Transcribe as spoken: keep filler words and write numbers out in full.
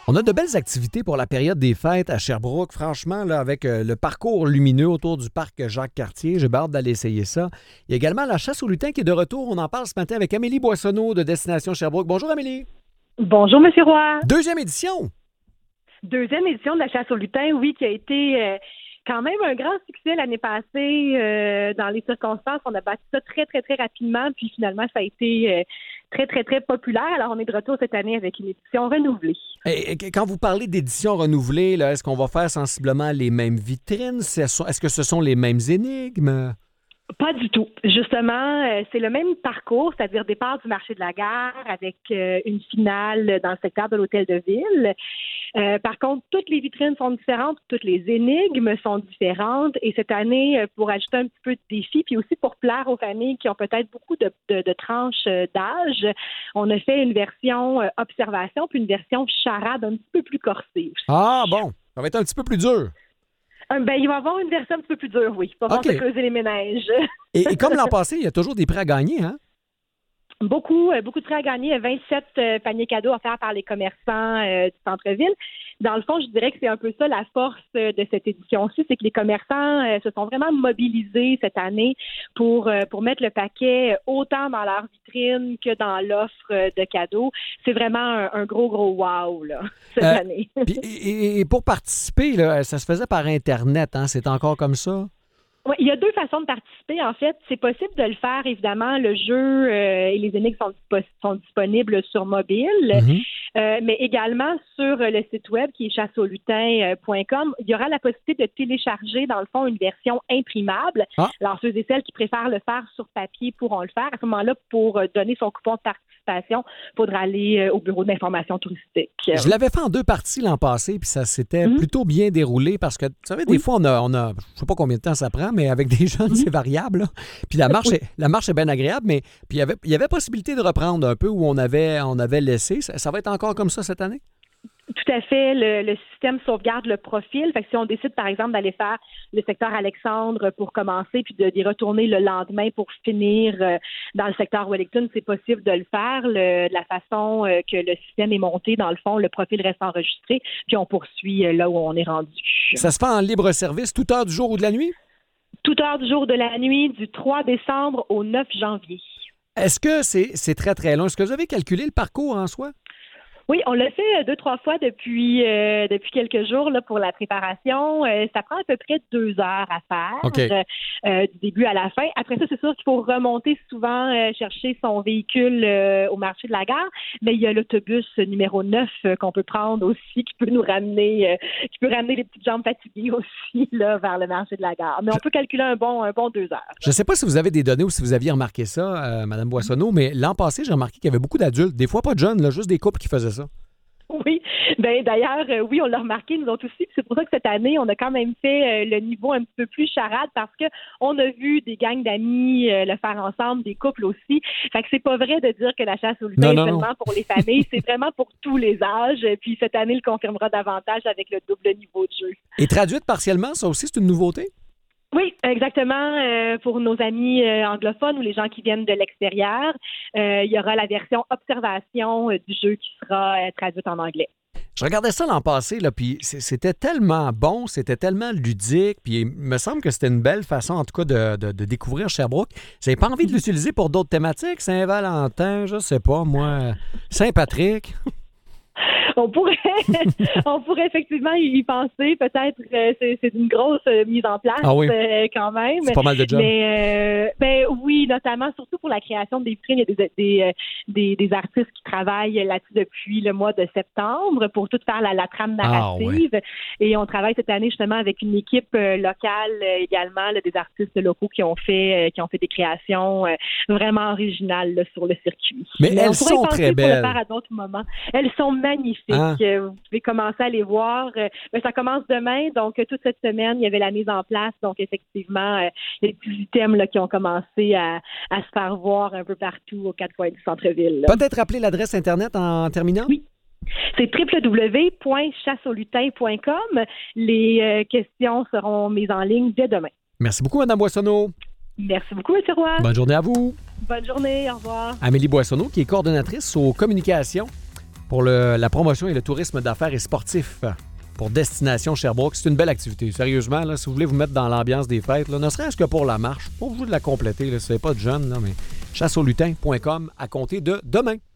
On a de belles activités pour la période des fêtes à Sherbrooke. Franchement, là, avec euh, le parcours lumineux autour du parc Jacques-Cartier, j'ai hâte d'aller essayer ça. Il y a également la chasse au lutin qui est de retour. On en parle ce matin avec Amélie Boissonneau de Destination Sherbrooke. Bonjour Amélie. Bonjour M. Roy. Deuxième édition. Deuxième édition de la chasse au lutin, oui, qui a été euh, quand même un grand succès l'année passée. Euh, dans les circonstances, on a battu ça très, très, très rapidement. Puis finalement, ça a été euh, très, très, très populaire. Alors, on est de retour cette année avec une édition renouvelée. Et, et, quand vous parlez d'édition renouvelée, là, est-ce qu'on va faire sensiblement les mêmes vitrines? Est-ce que ce sont les mêmes énigmes? Pas du tout. Justement, euh, c'est le même parcours, c'est-à-dire départ du marché de la gare avec euh, une finale dans le secteur de l'hôtel de ville. Euh, par contre, toutes les vitrines sont différentes, toutes les énigmes sont différentes. Et cette année, pour ajouter un petit peu de défi, puis aussi pour plaire aux familles qui ont peut-être beaucoup de, de, de tranches d'âge, on a fait une version euh, observation puis une version charade un petit peu plus corsée. Ah bon, ça va être un petit peu plus dur. Euh, ben, il va y avoir une version un petit peu plus dure, oui. Il va okay. falloir se creuser les méninges. et, et comme l'an passé, il y a toujours des prix à gagner, hein? Beaucoup, euh, beaucoup de prix à gagner. vingt-sept euh, paniers cadeaux offerts par les commerçants euh, du centre-ville. Dans le fond, je dirais que c'est un peu ça la force euh, de cette édition-ci, c'est que les commerçants euh, se sont vraiment mobilisés cette année pour euh, pour mettre le paquet autant dans leur vitrine que dans l'offre euh, de cadeaux. C'est vraiment un, un gros, gros wow, là, cette euh, année. Pis, et, et pour participer, là, ça se faisait par Internet, hein? C'est encore comme ça? Oui, il y a deux façons de participer, en fait. C'est possible de le faire, évidemment. Le jeu euh, et les énigmes sont, sont disponibles sur mobile, mm-hmm. euh, mais également sur le site web qui est chasse au lutin point com. Il y aura la possibilité de télécharger, dans le fond, une version imprimable. Ah. Alors, ceux et celles qui préfèrent le faire sur papier pourront le faire. À ce moment-là, pour donner son coupon de participation, il faudra aller au bureau d'information touristique. Je l'avais fait en deux parties l'an passé, puis ça s'était mm-hmm. plutôt bien déroulé parce que, tu savez, des oui. fois, on a, on a, je sais pas combien de temps ça prend, mais avec des jeunes, c'est variable. Là. Puis la marche, est, la marche est bien agréable, mais puis il y avait, il y avait possibilité de reprendre un peu où on avait, on avait laissé. Ça, ça va être encore comme ça cette année? Tout à fait. Le, le système sauvegarde le profil. Fait que si on décide, par exemple, d'aller faire le secteur Alexandre pour commencer, puis de, d'y retourner le lendemain pour finir euh, dans le secteur Wellington, c'est possible de le faire. Le, de la façon euh, que le système est monté, dans le fond, le profil reste enregistré, puis on poursuit euh, là où on est rendu. Ça se fait en libre service toute heure du jour ou de la nuit? Toute heure du jour de la nuit, du trois décembre au neuf janvier. Est-ce que c'est, c'est très, très long? Est-ce que vous avez calculé le parcours en soi? Oui, on l'a fait deux, trois fois depuis euh, depuis quelques jours là, pour la préparation. Euh, ça prend à peu près deux heures à faire, okay. euh, du début à la fin. Après ça, c'est sûr qu'il faut remonter souvent, euh, chercher son véhicule euh, au marché de la gare. Mais il y a l'autobus numéro neuf euh, qu'on peut prendre aussi, qui peut nous ramener, euh, qui peut ramener les petites jambes fatiguées aussi là, vers le marché de la gare. Mais on peut calculer un bon, un bon deux heures. Je ne sais pas si vous avez des données ou si vous aviez remarqué ça, euh, Mme Boissonneau, mais l'an passé, j'ai remarqué qu'il y avait beaucoup d'adultes, des fois pas de jeunes, là, juste des couples qui faisaient ça. Oui, ben d'ailleurs, euh, oui, on l'a remarqué, nous autres aussi. C'est pour ça que cette année, on a quand même fait euh, le niveau un petit peu plus charade parce que on a vu des gangs d'amis euh, le faire ensemble, des couples aussi. Fait que c'est pas vrai de dire que la chasse au lutin est seulement non. pour les familles, c'est vraiment pour tous les âges. Puis cette année, le confirmera davantage avec le double niveau de jeu. Et traduite partiellement, ça aussi, c'est une nouveauté? Oui, exactement. Euh, pour nos amis euh, anglophones ou les gens qui viennent de l'extérieur, euh, il y aura la version observation euh, du jeu qui sera euh, traduite en anglais. Je regardais ça l'an passé, là, puis c'était tellement bon, c'était tellement ludique, puis il me semble que c'était une belle façon, en tout cas, de, de, de découvrir Sherbrooke. Vous n'avez pas envie de l'utiliser pour d'autres thématiques? Saint-Valentin, je sais pas, moi, Saint-Patrick? On pourrait, on pourrait effectivement y penser. Peut-être euh, c'est, c'est une grosse euh, mise en place ah oui. euh, quand même. C'est pas mal de jobs. Mais euh, ben oui, notamment surtout pour la création des vitrines, il y a des, des, des, des artistes qui travaillent là-dessus depuis le mois de septembre pour tout faire la, la trame narrative. Ah, ouais. Et on travaille cette année justement avec une équipe euh, locale euh, également, là, des artistes locaux qui ont fait, euh, qui ont fait des créations euh, vraiment originales là, sur le circuit. Mais, Mais elles sont très belles. Pour le faire à d'autres moments. Elles sont magnifiques. Hein? Vous pouvez commencer à les voir. Mais ça commence demain, donc toute cette semaine, il y avait la mise en place. Donc, effectivement, il y a des petits items là, qui ont commencé à, à se faire voir un peu partout aux quatre coins du centre-ville. Là. Peut-être rappeler l'adresse Internet en terminant? Oui. C'est w w w point chasse au lutin point com. Les euh, questions seront mises en ligne dès demain. Merci beaucoup, Mme Boissonneau. Merci beaucoup, M. Roy. Bonne journée à vous. Bonne journée, au revoir. Amélie Boissonneau, qui est coordonnatrice aux communications pour le, la promotion et le tourisme d'affaires et sportif pour Destination Sherbrooke. C'est une belle activité. Sérieusement, là, si vous voulez vous mettre dans l'ambiance des fêtes, là, ne serait-ce que pour la marche, pas obligé de la compléter, là, si vous n'êtes pas de jeune, là, mais chasse au lutin point com à compter de demain.